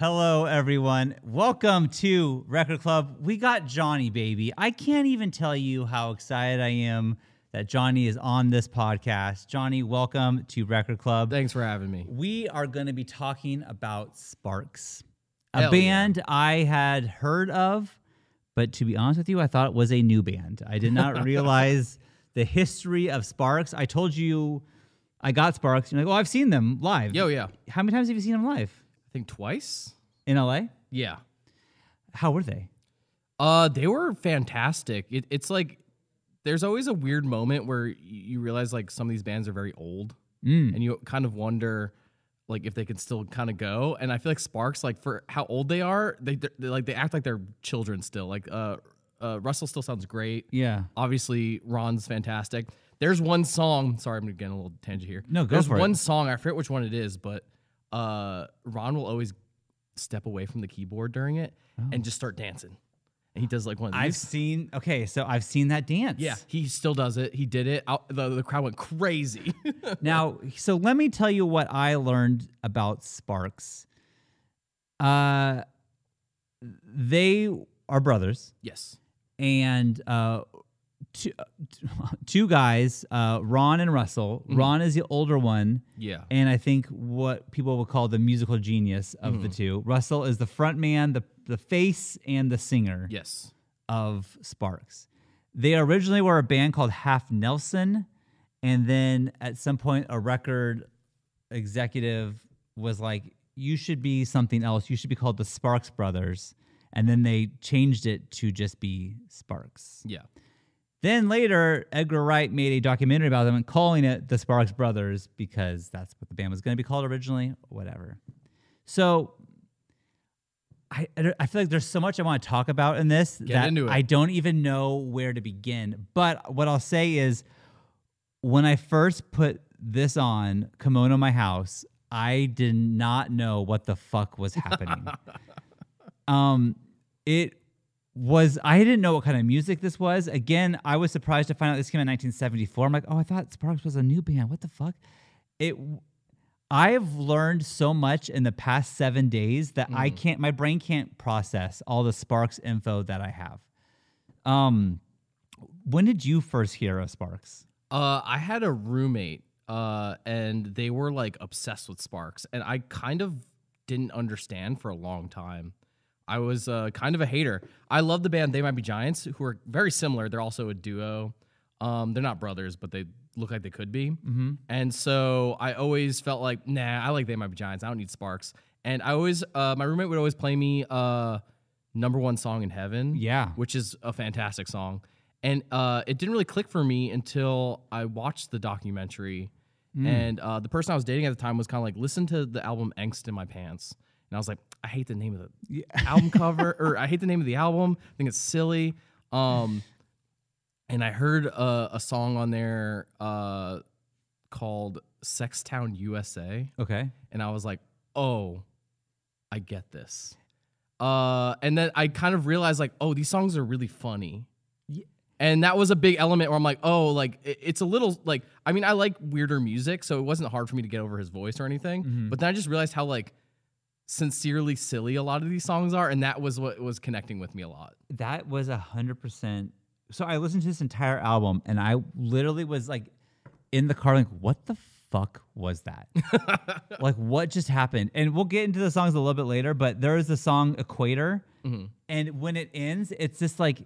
Hello, everyone. Welcome to Record Club. We got Johnny, baby. I can't even tell you how excited I am that Johnny is on this podcast. Johnny, welcome to Record Club. Thanks for having me. We are going to be talking about Sparks, Hell a band I had heard of, but to be honest with you, I thought it was a new band. I did not realize the history of Sparks. I told you I got Sparks. You're like, oh, I've seen them live. Yo, yeah. How many times have you seen them live? I think twice. In LA? Yeah. How were they? They were fantastic. It's like there's always a weird moment where you realize like some of these bands are very old, and you kind of wonder like if they can still kind of go. And I feel like Sparks, like for how old they are, they act like they're children still. Like Russell still sounds great. Yeah. Obviously, Ron's fantastic. There's one song. Sorry, I'm getting a little tangent here. No, go There's for it. one song. I forget which one it is, but Ron will always step away from the keyboard during it and just start dancing. And he does like one of these. I've seen that dance. Yeah, he still does it. He did it. The crowd went crazy. Now, so let me tell you what I learned about Sparks. They are brothers. Yes. And two guys, Ron and Russell. Ron is the older one. Yeah. And I think what people would call the musical genius of the two. Russell is the front man, the face, and the singer Yes. of Sparks. They originally were a band called Half Nelson, and then at some point a record executive was like, you should be something else. You should be called the Sparks Brothers. And then they changed it to just be Sparks. Yeah. Then later, Edgar Wright made a documentary about them and calling it the Sparks Brothers because that's what the band was going to be called originally, whatever. So I feel like there's so much I want to talk about in this Get into it. I don't even know where to begin. But what I'll say is when I first put this on, Kimono My House, I did not know what the fuck was happening. I didn't know what kind of music this was. Again, I was surprised to find out this came in 1974. I'm like, oh, I thought Sparks was a new band. What the fuck? I've learned so much in the past 7 days that my brain can't process all the Sparks info that I have. When did you first hear of Sparks? I had a roommate, and they were like obsessed with Sparks, and I kind of didn't understand for a long time. I was kind of a hater. I love the band They Might Be Giants, who are very similar. They're also a duo. They're not brothers, but they look like they could be. Mm-hmm. And so I always felt like, nah, I like They Might Be Giants. I don't need Sparks. And I always, my roommate would always play me Number One Song in Heaven. Yeah. Which is a fantastic song. And it didn't really click for me until I watched the documentary. And the person I was dating at the time was kind of like, listen to the album Angst in My Pants. And I was like, I hate the name of the album cover, or I hate the name of the album. I think it's silly. And I heard a song on there called Sextown USA. Okay. And I was like, oh, I get this. And then I kind of realized like, oh, these songs are really funny. Yeah. And that was a big element where I'm like, oh, like it's a little like, I mean, I like weirder music, so it wasn't hard for me to get over his voice or anything. Mm-hmm. But then I just realized how like sincerely silly a lot of these songs are, and that was what was connecting with me a lot. That was 100%. So I listened to this entire album, and I literally was like in the car, like, what the fuck was that? Like, what just happened? And we'll get into the songs a little bit later, but there is the song Equator, and when it ends, it's just like,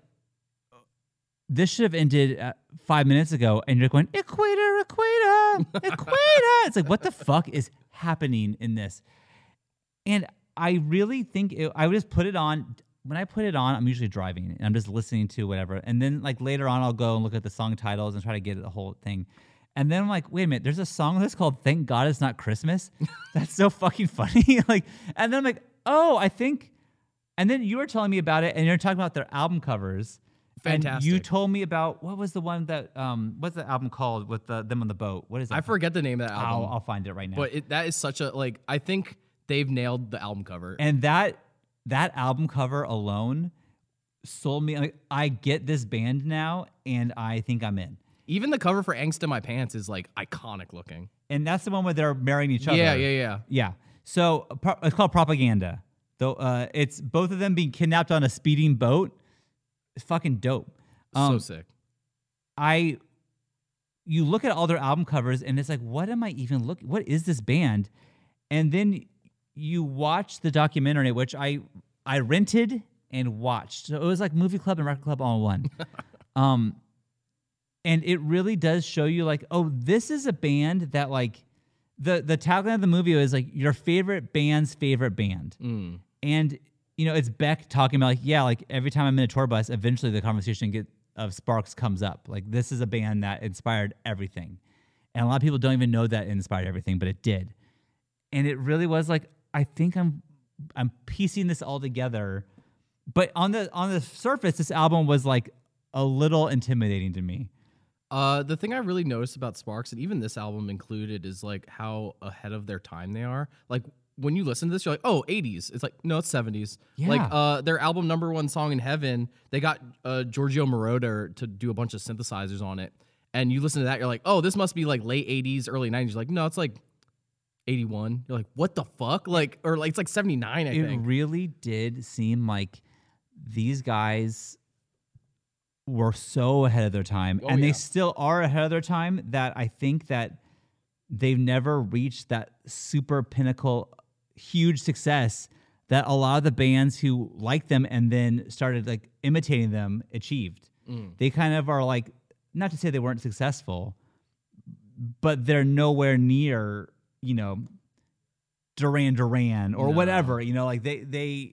this should have ended 5 minutes ago, and you're going, Equator, Equator, Equator. It's like, what the fuck is happening in this? And I really think I would just put it on. When I put it on, I'm usually driving and I'm just listening to whatever. And then like later on, I'll go and look at the song titles and try to get the whole thing. And then I'm like, wait a minute, there's a song that's called Thank God It's Not Christmas. That's so fucking funny. Like, and then I'm like, oh, I think. And then you were telling me about it, and you're talking about their album covers. Fantastic. And you told me about, what was the one that, what's the album called with them on the boat? What is that? I forget the name of that album. I'll find it right now. But that is such a, like, I think they've nailed the album cover. And that album cover alone sold me. Like, I get this band now, and I think I'm in. Even the cover for Angst in My Pants is like iconic looking. And that's the one where they're marrying each other. Yeah. Yeah. So it's called Propaganda. Though it's both of them being kidnapped on a speeding boat. It's fucking dope. So sick. You look at all their album covers and it's like, what am I even looking? What is this band? And then you watch the documentary, which I rented and watched. So it was like Movie Club and Record Club all in one. And it really does show you like, oh, this is a band that like the tagline of the movie is like your favorite band's favorite band. And it's Beck talking about like, yeah, like every time I'm in a tour bus, eventually the conversation of Sparks comes up. Like this is a band that inspired everything. And a lot of people don't even know that it inspired everything, but it did. And it really was like, I think I'm piecing this all together. But on the surface, this album was like a little intimidating to me. The thing I really noticed about Sparks, and even this album included, is like how ahead of their time they are. Like when you listen to this, you're like, oh, 80s. It's like, no, it's 70s. Yeah. Like their album number one song in Heaven, they got Giorgio Moroder to do a bunch of synthesizers on it. And you listen to that, you're like, oh, this must be like late 80s, early 90s. You're like, no, it's like 81. You're like, what the fuck? Like, or like it's like 79, I think. It really did seem like these guys were so ahead of their time, and they still are ahead of their time, that I think that they've never reached that super pinnacle, huge success that a lot of the bands who liked them and then started like imitating them achieved. They kind of are like, not to say they weren't successful, but they're nowhere near, Duran Duran or whatever, like they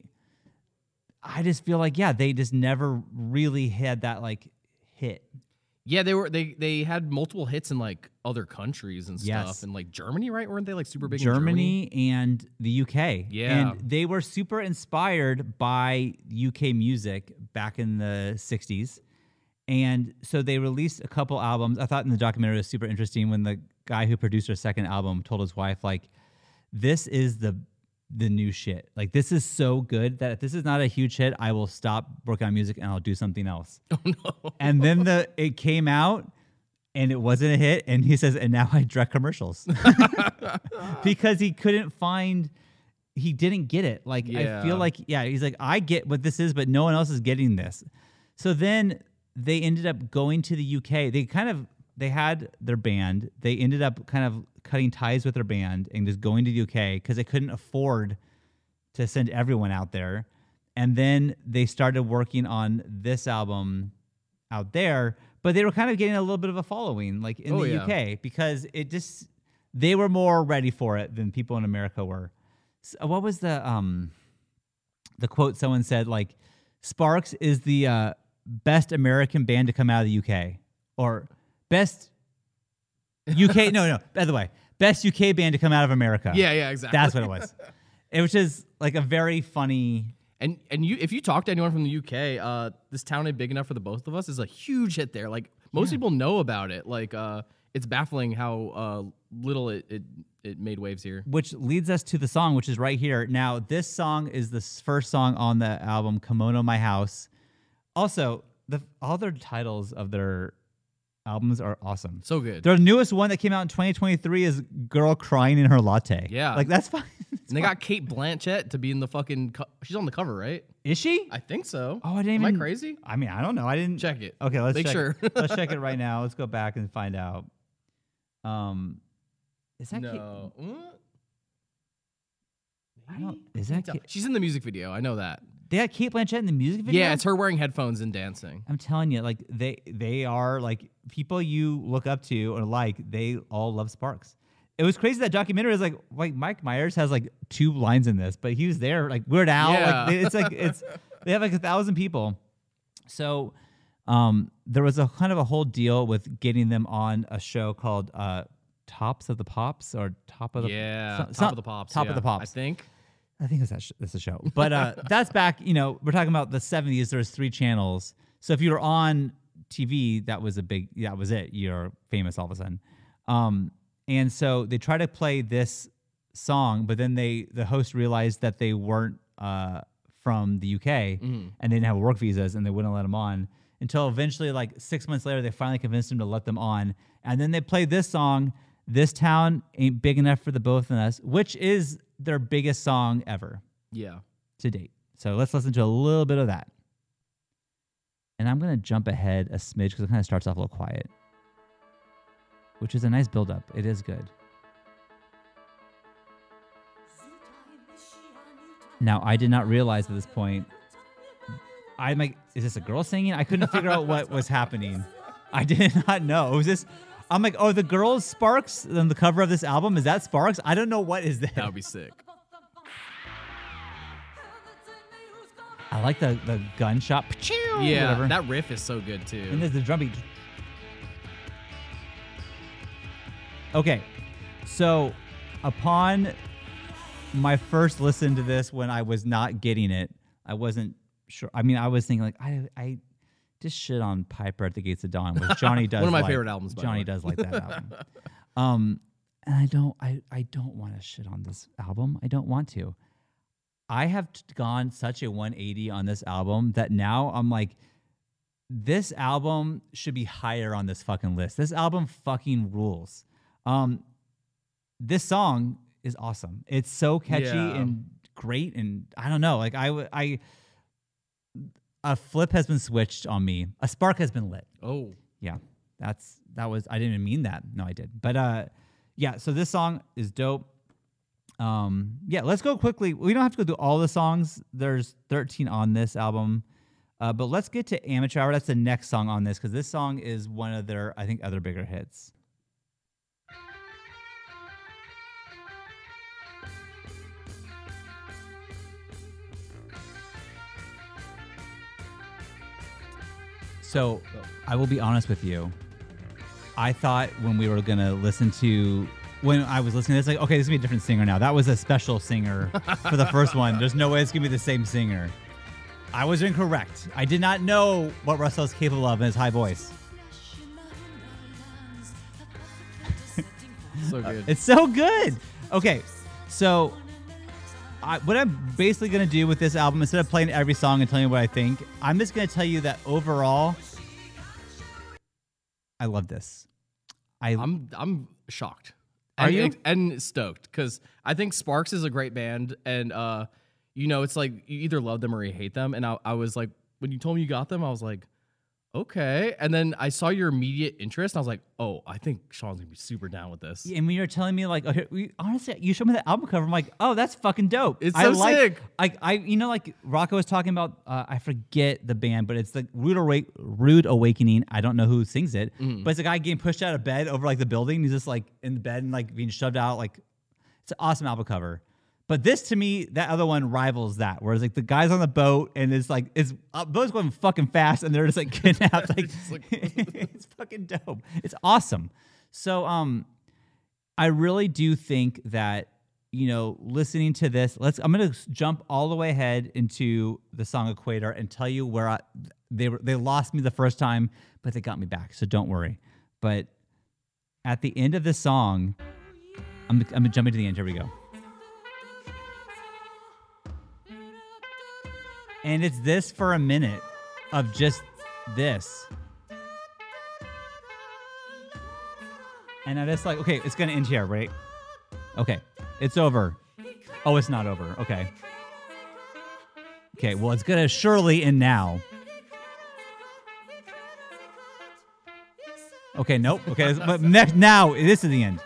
I just feel like, they just never really had that like hit. Yeah, they had multiple hits in like other countries and stuff, and like Germany, right? Weren't they like super big? Germany in Germany and the UK. Yeah, and they were super inspired by UK music back in the 60s, and so they released a couple albums. I thought in the documentary it was super interesting when the guy who produced their second album told his wife like, "This is the new shit. Like this is so good that if this is not a huge hit, I will stop working on music and I'll do something else." Oh no. And then it came out and it wasn't a hit, and he says, and now I direct commercials. Because he didn't get it. Like I feel like, he's like, I get what this is, but no one else is getting this. So then they ended up going to the UK. They had their band. They ended up kind of cutting ties with their band and just going to the UK because they couldn't afford to send everyone out there. And then they started working on this album out there, but they were kind of getting a little bit of a following like in the UK because they were more ready for it than people in America were. So what was the quote someone said, like, Sparks is the best American band to come out of the UK, or best UK. no. By the way, best UK band to come out of America. Yeah, exactly. That's what it was. It was just like a very funny. And if you talk to anyone from the UK, This Town Ain't Big Enough for the Both of Us is a huge hit there. Like most people know about it. Like it's baffling how little it made waves here. Which leads us to the song, which is right here. Now, this song is the first song on the album Kimono My House. Also, all their titles of their albums are awesome. So good. Their newest one that came out in 2023 is Girl Crying in Her Latte. Yeah. Like, that's fine. And they got Kate Blanchett to be in the fucking... she's on the cover, right? Is she? I think so. Oh, I didn't Am I crazy? I mean, I don't know. I didn't... Check it. Okay, let's Make check sure. Let's check it right now. Let's go back and find out. Is that No. Is that Kate? She's in the music video. I know that. They had Kate Blanchett in the music video? Yeah, it's her wearing headphones and dancing. I'm telling you, like, they are, like, people you look up to or like, they all love Sparks. It was crazy that documentary is like Mike Myers has like 2 lines in this, but he was there, like Weird Al. Yeah. They have like 1,000 people. So there was a kind of a whole deal with getting them on a show called Tops of the Pops or Top of the Top of the Pops. Top of the Pops. I think it's that's a show. But that's back, we're talking about the 70s. There's 3 channels. So if you were on TV, that was it. You're famous all of a sudden. And so they try to play this song, but then the host realized that they weren't from the UK and they didn't have work visas, and they wouldn't let them on until eventually, like 6 months later, they finally convinced them to let them on. And then they played this song, This Town Ain't Big Enough for the Both of Us, which is their biggest song ever. Yeah. to date. So let's listen to a little bit of that. And I'm going to jump ahead a smidge because it kind of starts off a little quiet, which is a nice build-up. It is good. Now, I did not realize at this point, I'm like, is this a girl singing? I couldn't figure out what was happening. I did not know. It was this, I'm like, oh, the girl's Sparks on the cover of this album, is that Sparks? I don't know what is that. That would be sick. I like the gunshot. Yeah, Whatever. that riff is so good too. And there's the drum beat. Okay, so upon my first listen to this when I was not getting it, I wasn't sure. I mean, I was thinking like, I just shit on Piper at the Gates of Dawn, which Johnny does. One of my like. favorite albums, by the Johnny way. does like that album. And I don't want to shit on this album. I don't want to. I have gone such a 180 on this album that now I'm like, this album should be higher on this fucking list. This album fucking rules. This song is awesome. It's so catchy and great, and I don't know. Like a flip has been switched on me. A spark has been lit. Oh, Yeah, that was. I didn't even mean that. No, I did. But yeah. So this song is dope. Yeah, let's go quickly. We don't have to go through all the songs. There's 13 on this album. But let's get to Amateur Hour. That's the next song on this because this song is one of their, I think, other bigger hits. So I will be honest with you. I thought when we were going to listen to, when I was listening to this, like, okay, this is going to be a different singer now. That was a special singer for the first one. There's no way it's going to be the same singer. I was incorrect. I did not know what Russell is capable of in his high voice. so good. It's so good. Okay, so what I'm basically going to do with this album, instead of playing every song and telling you what I think, I'm just going to tell you that overall, I love this. I'm shocked. Are you? And stoked because I think Sparks is a great band, and you know, it's like you either love them or you hate them. And I was like, when you told me you got them, I was like, okay. And then I saw your immediate interest, and I was like, oh, I think Sean's gonna be super down with this. And when you're telling me like, okay, honestly, you showed me the album cover, I'm like, oh, that's fucking dope. It's so sick. I you know, like Rocco was talking about, I forget the band, but it's the Rude Awakening. I don't know who sings it, but it's a guy getting pushed out of bed over like the building. He's just like in the bed and like being shoved out. Like, it's an awesome album cover. But this, to me, that other one rivals that. Whereas like the guys on the boat and it's like boats going fucking fast and they're just like kidnapped. Like, it's fucking dope. It's awesome. So I really do think that, you know, listening to this, I'm gonna jump all the way ahead into the song Equator and tell you where they lost me the first time, but they got me back. So don't worry. But at the end of this song, I'm jumping to the end. Here we go. And it's this for a minute of just this. And I'm just like, okay, it's going to end here, right? Okay, it's over. Oh, it's not over. Okay. Okay, well, it's going to surely end now. Okay, nope. Okay, but now, this is the end.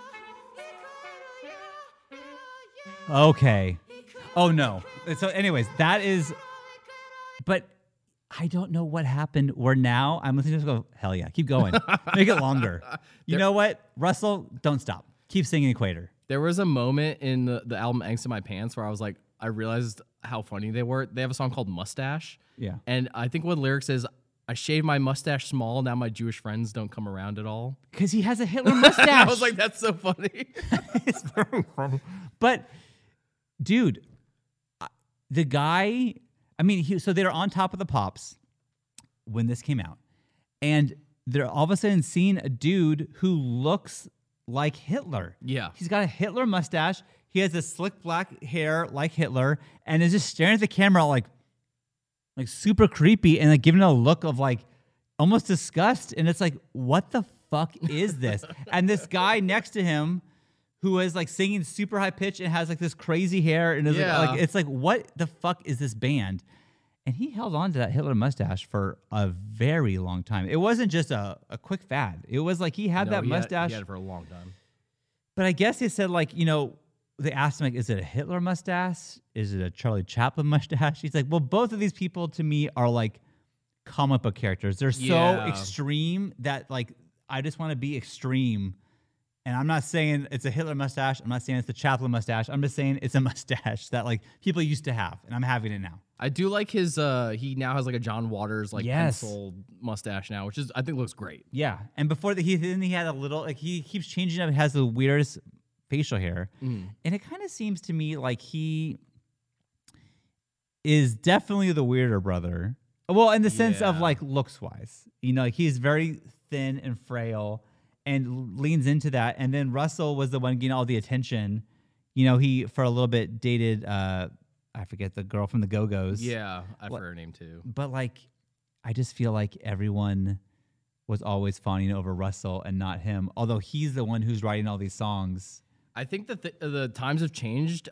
Okay. Oh, no. So anyways, that is, but I don't know what happened where now I'm listening to this go, hell yeah, keep going. Make it longer. You know what? Russell, don't stop. Keep singing Equator. There was a moment in the album Angst in My Pants where I was like, I realized how funny they were. They have a song called Mustache. Yeah. And I think one of the lyrics is, I shaved my mustache small, now my Jewish friends don't come around at all. Because he has a Hitler mustache. I was like, that's so funny. It's very funny. But, dude, the guy, I mean, so they're on Top of the Pops when this came out. And they're all of a sudden seeing a dude who looks like Hitler. Yeah. He's got a Hitler mustache. He has this slick black hair like Hitler and is just staring at the camera like super creepy and like giving it a look of like almost disgust. And it's like, what the fuck is this? And this guy next to him who is like singing super high pitch and has like this crazy hair and is like it's like, what the fuck is this band? And he held on to that Hitler mustache for a very long time. It wasn't just a quick fad. It was like he had that mustache. He had it for a long time. But I guess they said, like, you know, they asked him, like, is it a Hitler mustache? Is it a Charlie Chaplin mustache? He's like, well, both of these people to me are like comic book characters. They're so extreme that, like, I just want to be extreme. And I'm not saying it's a Hitler mustache. I'm not saying it's a Chaplin mustache. I'm just saying it's a mustache that, like, people used to have, and I'm having it now. I do like his, he now has, like, a John Waters, like, pencil mustache now, which is, I think, looks great. Yeah. And before that, he had a little, like, he keeps changing up. He has the weirdest facial hair. And it kind of seems to me like he is definitely the weirder brother. Well, in the sense of, like, looks-wise. You know, like, he's very thin and frail and leans into that. And then Russell was the one getting all the attention. You know, he, for a little bit, dated, I forget the girl from the Go-Go's. Yeah, I've heard her name too. But, like, I just feel like everyone was always fawning over Russell and not him, although he's the one who's writing all these songs. I think that the times have changed.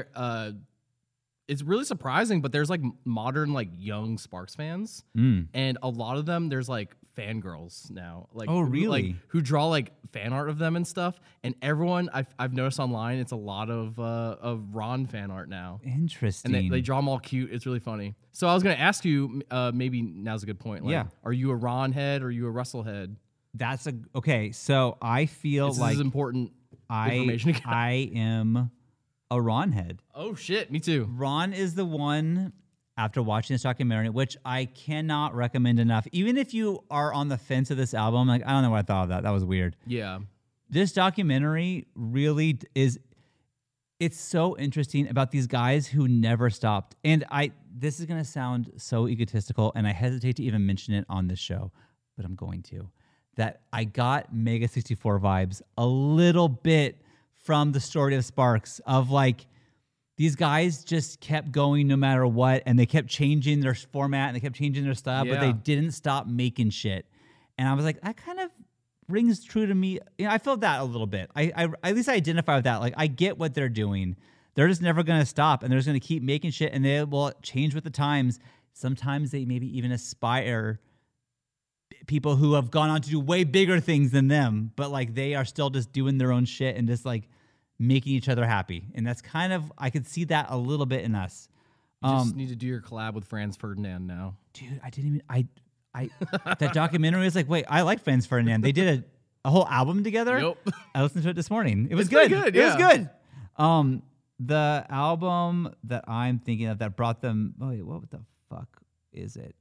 It's really surprising, but there's, like, modern, like, young Sparks fans. And a lot of them, there's, like, fangirls now. Like, oh, really? Who draw, like, fan art of them and stuff. And everyone, I've noticed online, it's a lot of Ron fan art now. Interesting. And they draw them all cute. It's really funny. So I was going to ask you, maybe now's a good point. Like, are you a Ron head or are you a Russell head? Okay, so I feel this like is important information. I am a Ron head. Oh, shit. Me too. Ron is the one, after watching this documentary, which I cannot recommend enough. Even if you are on the fence of this album, like, I don't know what I thought of that. That was weird. Yeah. This documentary really is, it's so interesting about these guys who never stopped. And this is going to sound so egotistical, and I hesitate to even mention it on this show, but I'm going to. That I got Mega 64 vibes a little bit from the story of Sparks, of like, these guys just kept going no matter what, and they kept changing their format and they kept changing their style, but they didn't stop making shit. And I was like, that kind of rings true to me. You know, I felt that a little bit. I at least I identify with that. Like, I get what they're doing. They're just never going to stop, and they're just going to keep making shit, and they will change with the times. Sometimes they maybe even aspire people who have gone on to do way bigger things than them, but like they are still just doing their own shit and just like making each other happy. And that's kind of, I could see that a little bit in us. You just need to do your collab with Franz Ferdinand now. Dude, I didn't even, that documentary was like, wait, I like Franz Ferdinand. They did a whole album together. Yep. I listened to it this morning. It was good. It was good. The album that I'm thinking of that brought them, oh wait, what the fuck is it?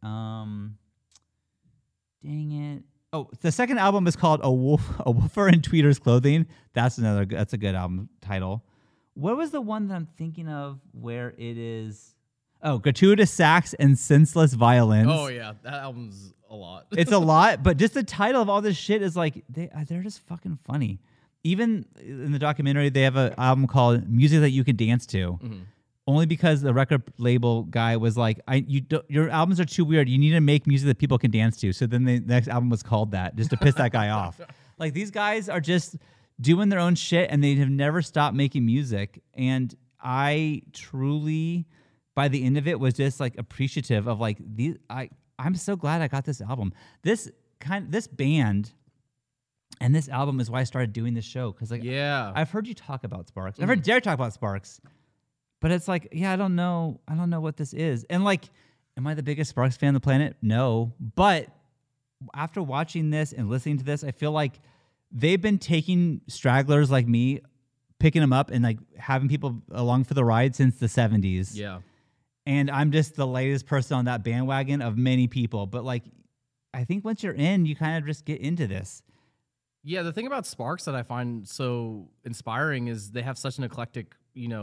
Dang it. Oh, the second album is called A Woofer in Tweeter's Clothing. That's a good album title. What was the one that I'm thinking of where it is? Oh, Gratuitous Sax and Senseless Violins. Oh, yeah. That album's a lot. It's a lot, but just the title of all this shit is like, they're just fucking funny. Even in the documentary, they have an album called Music That You Can Dance To. Mm-hmm. Only because the record label guy was like, your albums are too weird. You need to make music that people can dance to. So then the next album was called that, just to piss that guy off. Like, these guys are just doing their own shit, and they have never stopped making music. And I truly, by the end of it, was just like appreciative of like these. I'm so glad I got this album. This band and this album is why I started doing this show. Because like, I've heard you talk about Sparks. I've heard Derek talk about Sparks. But it's like, I don't know what this is. And like, am I the biggest Sparks fan on the planet? No. But after watching this and listening to this, I feel like they've been taking stragglers like me, picking them up and like having people along for the ride since the 70s. Yeah. And I'm just the latest person on that bandwagon of many people. But like, I think once you're in, you kind of just get into this. Yeah, the thing about Sparks that I find so inspiring is they have such an eclectic,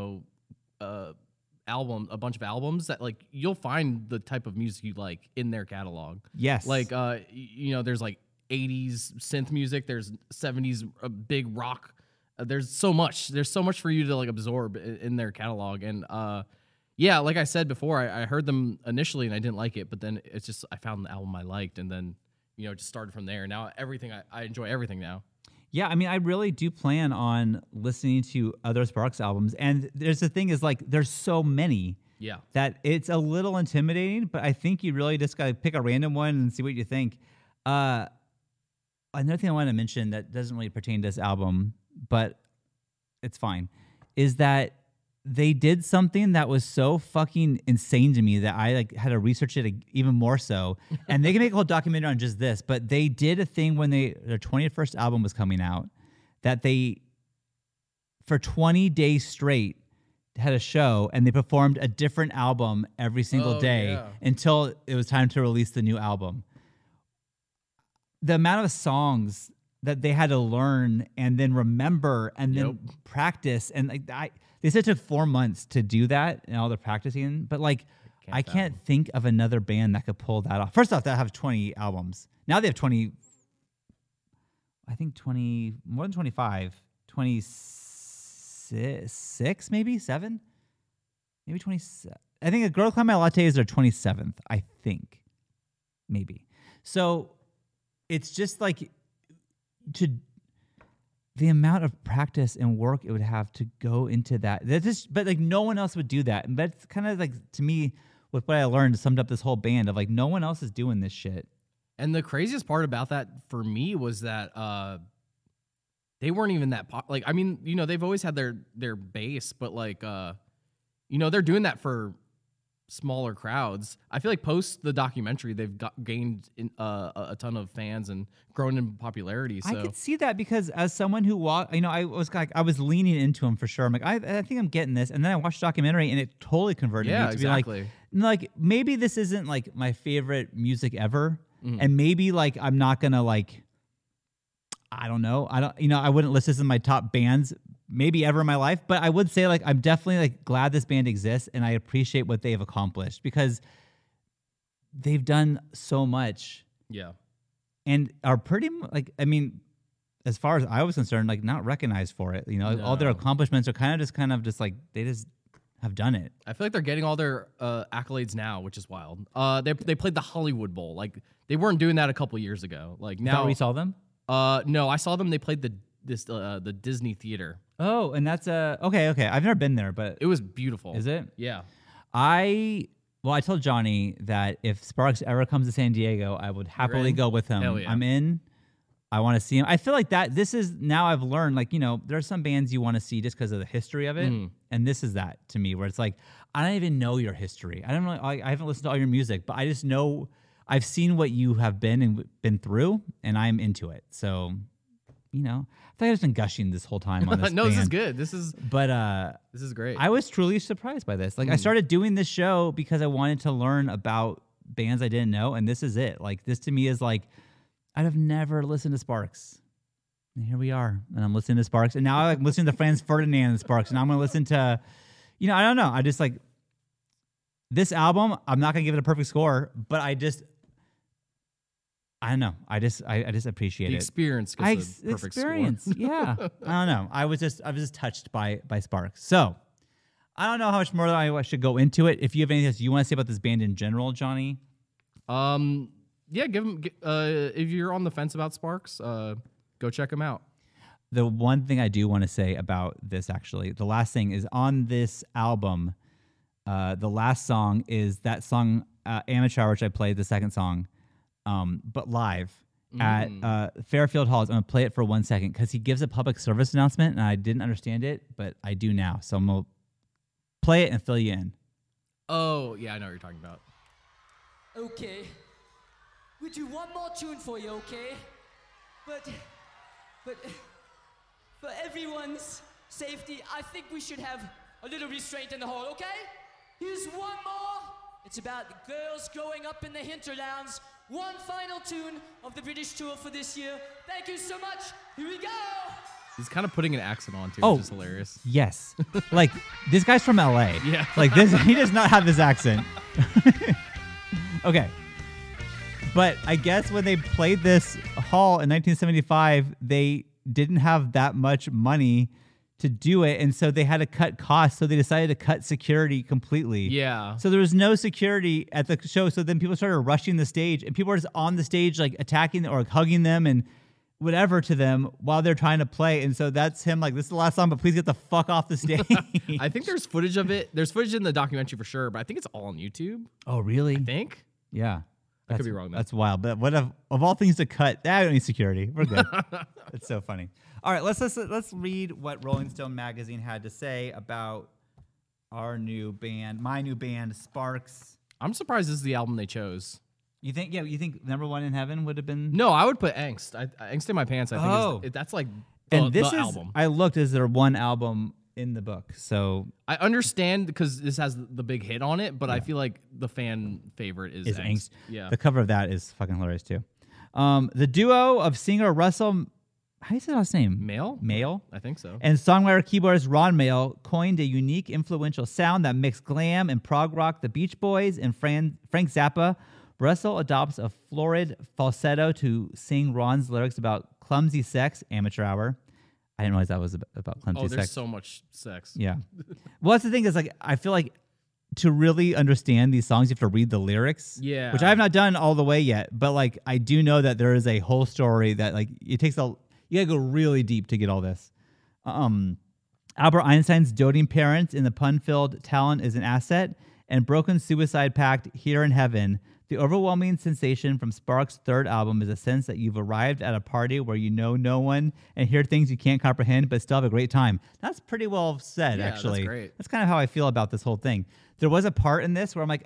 a bunch of albums that like you'll find the type of music you like in their catalog. Yes. Like there's like 80s synth music, there's 70s big rock. There's so much for you to like absorb in their catalog. And like I said before, I heard them initially and I didn't like it, but then it's just I found the album I liked and then just started from there. Now everything I enjoy everything now. Yeah, I mean, I really do plan on listening to other Sparks albums. And there's the thing is like, there's so many Yeah. that it's a little intimidating, but I think you really just got to pick a random one and see what you think. Another thing I want to mention that doesn't really pertain to this album, but it's fine, is that they did something that was so fucking insane to me that I like had to research it even more so. And they can make a whole documentary on just this, but they did a thing when their 21st album was coming out that they, for 20 days straight, had a show and they performed a different album every single day until it was time to release the new album. The amount of songs that they had to learn and then remember and then practice, and like they said it took 4 months to do that and all the practicing, but like I can't think of another band that could pull that off. First off, they have 20 albums. Now they have 20, I think 20, more than 25, 26, maybe 7, maybe 27. I think A Girl Climb My Latte is their 27th, I think, maybe. So it's just like the amount of practice and work it would have to go into that. But like no one else would do that. And that's kind of like, to me, with what I learned, summed up this whole band of like, no one else is doing this shit. And the craziest part about that for me was that they weren't even that like, I mean, you know, they've always had their base, but like, you know, they're doing that for smaller crowds. I feel like post the documentary, they've gained a ton of fans and grown in popularity. So I could see that because as someone who you know, I was leaning into them for sure. I'm like, I think I'm getting this, and then I watched the documentary and it totally converted me to exactly. be like maybe this isn't like my favorite music ever, and maybe like I'm not gonna like, I don't know, I wouldn't list this in my top bands maybe ever in my life, but I would say like I'm definitely like glad this band exists and I appreciate what they've accomplished because they've done so much. Yeah. And are pretty like, I mean, as far as I was concerned, like not recognized for it. You know, all their accomplishments are kind of just like they just have done it. I feel like they're getting all their accolades now, which is wild. They played the Hollywood Bowl. Like they weren't doing that a couple years ago. Like now we saw them. No, I saw them. They played the Disney Theater. Oh, and that's okay. I've never been there, but it was beautiful. Is it? Yeah. I told Johnny that if Sparks ever comes to San Diego, I would happily go with him. Hell yeah. I'm in. I want to see him. I feel like that this is now I've learned, like, you know, there are some bands you want to see just because of the history of it. And this is that to me, where it's like, I don't even know your history. I don't know. I haven't listened to all your music, but I just know I've seen what you have been through, and I'm into it. So, you know, I thought I've just been gushing this whole time on this. No, band. this is good. This is great. I was truly surprised by this. Like, I started doing this show because I wanted to learn about bands I didn't know, and this is it. Like, this to me is like, I'd have never listened to Sparks. And here we are. And I'm listening to Sparks. And now I'm listening to Franz Ferdinand and Sparks. And I'm going to listen to, you know, I don't know. I just like, this album, I'm not going to give it a perfect score, but I don't know. I just appreciate the it. Experience. Perfect experience. Score. Yeah. I don't know. I was just touched by Sparks. So I don't know how much more I should go into it. If you have anything else you want to say about this band in general, Johnny? Yeah, give them. If you're on the fence about Sparks, go check them out. The one thing I do want to say about this, actually, the last thing is on this album. The last song is that song "Amateur," which I played the second song, but live at Fairfield Halls. I'm gonna play it for 1 second because he gives a public service announcement, and I didn't understand it, but I do now. So I'm gonna play it and fill you in. Oh yeah, I know what you're talking about. Okay. We do one more tune for you, okay? But for everyone's safety, I think we should have a little restraint in the hall, okay? Here's one more. It's about the girls growing up in the hinterlands. One final tune of the British tour for this year. Thank you so much. Here we go. He's kind of putting an accent on too, which is hilarious. Yes. Like, this guy's from LA. Yeah. Like, this, he does not have this accent. Okay. But I guess when they played this hall in 1975, they didn't have that much money to do it, and so they had to cut costs, so they decided to cut security completely. Yeah. So there was no security at the show, so then people started rushing the stage, and people were just on the stage, like, attacking or like, hugging them, and whatever to them while they're trying to play. And so that's him like, this is the last song, but please get the fuck off the stage. I think there's footage of it. There's footage in the documentary for sure, but I think it's all on YouTube. Oh, really? I think. Yeah. I could be wrong, though. That's wild. But what of all things to cut, I don't need security. We're good. It's so funny. All right, let's read what Rolling Stone magazine had to say about our new band, my new band, Sparks. I'm surprised this is the album they chose. You think? Yeah, you think Number One in Heaven would have been? No, I would put Angst. Angst in my pants. I think that's like and this the is, album. I looked. Is there one album in the book? So I understand because this has the big hit on it, but I feel like the fan favorite is Angst. Yeah, the cover of that is fucking hilarious too. The duo of singer Russell, how do you say his last name? Mael, I think so. And songwriter keyboardist Ron Mael coined a unique, influential sound that mixed glam and prog rock. The Beach Boys and Frank Zappa. Russell adopts a florid falsetto to sing Ron's lyrics about clumsy sex, amateur hour. I didn't realize that was about clumsy sex. Oh, there's so much sex. Yeah. Well, that's the thing is, like, I feel like to really understand these songs, you have to read the lyrics. Yeah. Which I have not done all the way yet, but like I do know that there is a whole story that like it takes you gotta go really deep to get all this. Albert Einstein's doting parents in the pun-filled talent is an asset, and Broken Suicide Pact Here in Heaven. The overwhelming sensation from Sparks' third album is a sense that you've arrived at a party where you know no one and hear things you can't comprehend, but still have a great time. That's pretty well said, actually. That's great. That's kind of how I feel about this whole thing. There was a part in this where I'm like,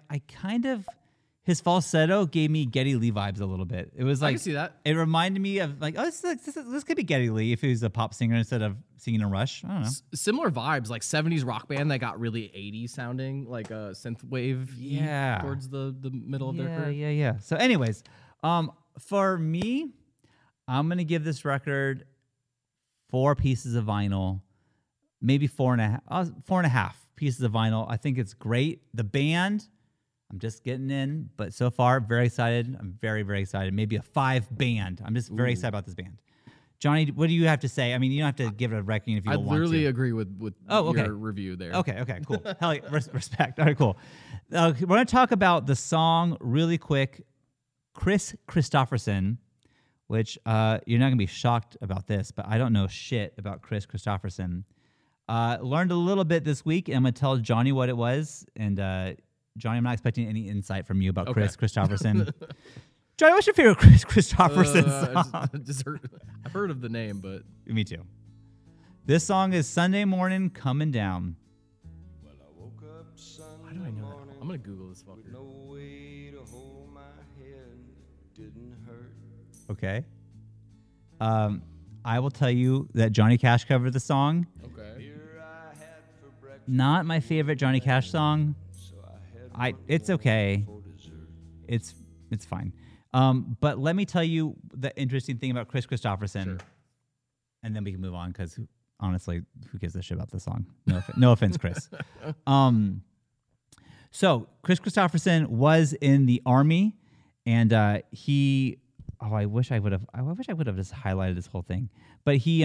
his falsetto gave me Geddy Lee vibes a little bit. It was like, I can see that. It reminded me of like, oh, this could be Geddy Lee if he was a pop singer instead of singing in Rush. I don't know. Similar vibes, like 70s rock band that got really 80s sounding, like a synth wave towards the middle of their career. Yeah. So anyways, for me, I'm going to give this record 4 pieces of vinyl, maybe 4.5 pieces of vinyl. I think it's great. The band, I'm just getting in, but so far, very excited. I'm very, very excited. Maybe a 5 band. I'm just very excited about this band. Johnny, what do you have to say? I mean, you don't have to give it a ranking if you don't want to. I literally agree with your review there. Okay, cool. Hell yeah, respect. All right, cool. We're going to talk about the song really quick, Chris Christopherson, which you're not going to be shocked about this, but I don't know shit about Chris Christopherson. Learned a little bit this week, and I'm going to tell Johnny what it was, and Johnny, I'm not expecting any insight from you about Chris Christopherson. Johnny, what's your favorite Chris Christopherson song? I've heard of the name, but... Me too. This song is Sunday Morning Coming Down. Why do I know that? I'm going to Google this fucker. Okay. I will tell you that Johnny Cash covered the song. Okay. Not my favorite Johnny Cash song. It's okay. It's fine. But let me tell you the interesting thing about Chris Christopherson, sure. And then we can move on because honestly, who gives a shit about this song? No offense, Chris. So Chris Christopherson was in the Army, and he. Oh, I wish I would have just highlighted this whole thing. But he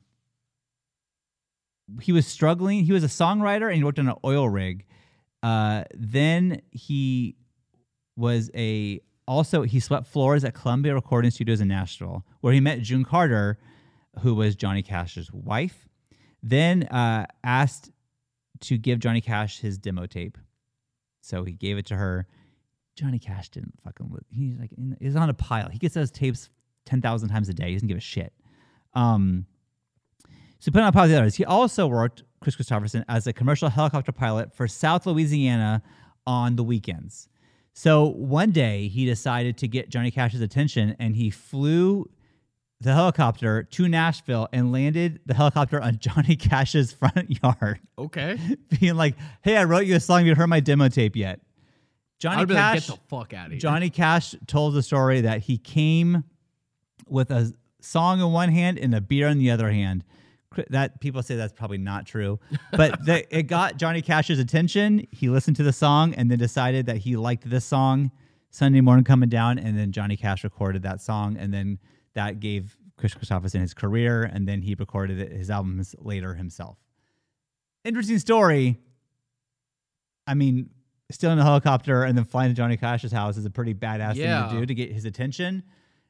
was struggling. He was a songwriter and he worked on an oil rig. Then he was he swept floors at Columbia Recording Studios in Nashville, where he met June Carter, who was Johnny Cash's wife. Then asked to give Johnny Cash his demo tape. So he gave it to her. Johnny Cash didn't fucking. He's on a pile. He gets those tapes 10,000 times a day. He doesn't give a shit. So put on a pile of the others. He also worked, Chris Christopherson, as a commercial helicopter pilot for South Louisiana on the weekends. So one day he decided to get Johnny Cash's attention, and he flew the helicopter to Nashville and landed the helicopter on Johnny Cash's front yard. Okay. Being like, hey, I wrote you a song. Have you heard my demo tape yet? Johnny Cash, get the fuck out of here. Johnny Cash told the story that he came with a song in one hand and a beer in the other hand. That people say that's probably not true, but it got Johnny Cash's attention. He listened to the song and then decided that he liked this song, Sunday Morning Coming Down, and then Johnny Cash recorded that song, and then that gave Chris Christopherson his career, and then he recorded his albums later himself. Interesting story. I mean, stealing a helicopter and then flying to Johnny Cash's house is a pretty badass thing to do to get his attention.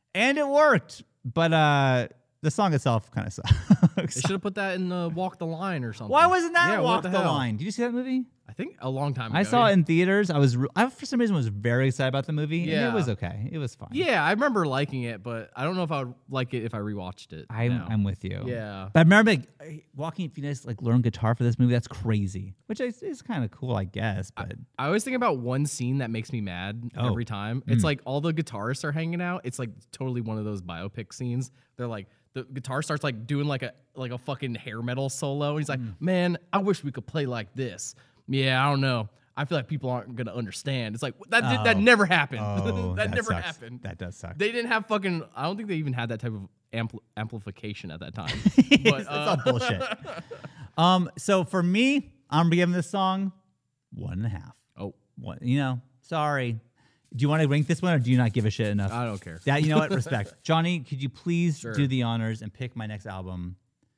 And it worked. But the song itself kind of They sucks. should have put that in the Walk the Line or something. Why wasn't that Yeah, Walk what the hell? Line? Did you see that movie? I think a long time ago. I saw it in theaters. I for some reason was very excited about the movie. And Yeah. it was okay. It was fine. Yeah, I remember liking it, but I don't know if I would like it if I rewatched it. now. I'm with you. Yeah. But I remember Joaquin Phoenix learn guitar for this movie. That's crazy. Which is kind of cool, I guess. But I always think about one scene that makes me mad Oh. every time. It's like all the guitarists are hanging out. It's like totally one of those biopic scenes. They're like the guitar starts like doing like a fucking hair metal solo. And he's like, man, I wish we could play like this. Yeah, I don't know. I feel like people aren't gonna understand. It's like that never happened. Oh, that never sucks. happened. That does suck. They didn't have fucking. I don't think they even had that type of amplification at that time. But It's all bullshit. So for me, I'm gonna be giving this song 1.5. oh, Sorry. Do you want to rank this one, or do you not give a shit enough? I don't care. That, you know what? Respect. Johnny, could you please Sure. do the honors and pick my next album?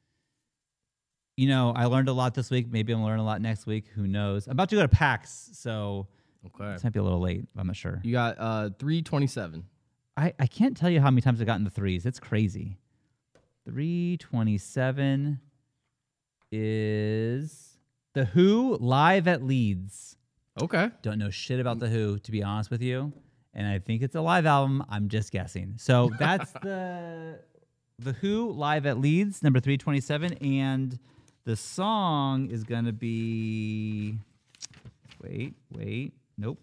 I learned a lot this week. Maybe I'm gonna learn a lot next week. Who knows? I'm about to go to PAX, so Okay. this might be a little late. I'm not sure. You got 327. I can't tell you how many times I've gotten the threes. It's crazy. 327 is The Who live at Leeds. Okay. Don't know shit about The Who, to be honest with you. And I think it's a live album. I'm just guessing. So that's The Who live at Leeds, number 327. And the song is going to be... Wait. Nope.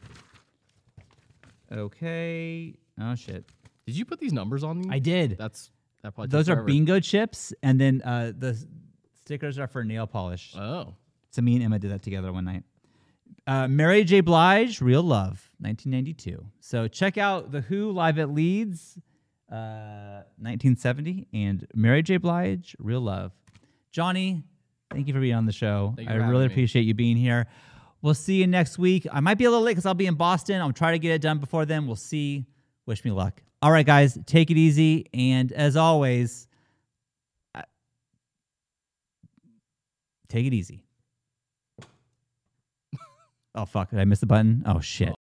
Okay. Oh, shit. Did you put these numbers on? I did. That probably Those took are forever. bingo chips. And then the stickers are for nail polish. Oh. So me and Emma did that together one night. Mary J. Blige, Real Love, 1992. So check out The Who live at Leeds, 1970, and Mary J. Blige, Real Love. Johnny, thank you for being on the show. Thank you I for really having me. appreciate you being here. We'll see you next week. I might be a little late because I'll be in Boston. I'll try to get it done before then. We'll see. Wish me luck. All right, guys, take it easy. And as always, take it easy. Oh, fuck. Did I miss the button? Oh, shit.